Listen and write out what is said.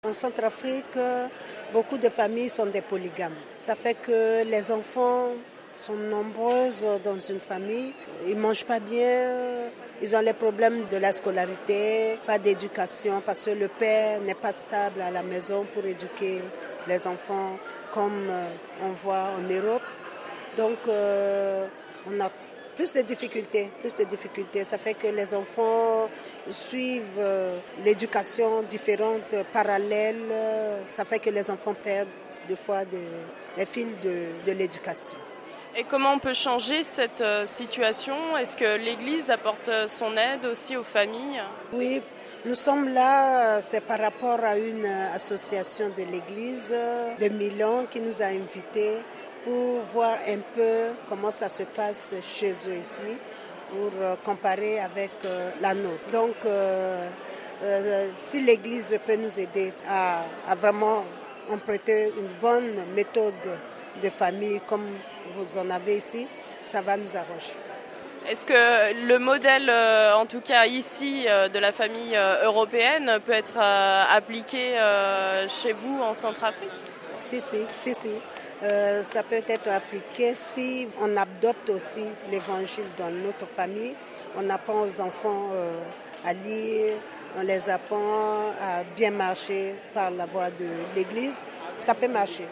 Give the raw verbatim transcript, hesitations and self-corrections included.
En Centrafrique, beaucoup de familles sont des polygames. Ça fait que les enfants sont nombreuses dans une famille. Ils ne mangent pas bien, ils ont les problèmes de la scolarité, pas d'éducation parce que le père n'est pas stable à la maison pour éduquer les enfants comme on voit en Europe. Donc euh, on a plus de difficultés, plus de difficultés. Ça fait que les enfants suivent euh, l'éducation différente, parallèle. Ça fait que les enfants perdent des fois de, les fils de, de l'éducation. Et comment on peut changer cette euh, situation? Est-ce que l'Église apporte son aide aussi aux familles? Oui, nous sommes là, c'est par rapport à une association de l'Église de Milan qui nous a invités pour voir un peu comment ça se passe chez eux ici, pour comparer avec euh, la nôtre. Donc, euh, euh, si l'Église peut nous aider à, à vraiment emprunter une bonne méthode de famille comme vous en avez ici, ça va nous arranger. Est-ce que le modèle, en tout cas ici, de la famille européenne peut être appliqué chez vous en Centrafrique? Si, si, si, si. Euh, ça peut être appliqué si on adopte aussi l'évangile dans notre famille. On apprend aux enfants euh, à lire, on les apprend à bien marcher par la voie de l'Église. Ça peut marcher.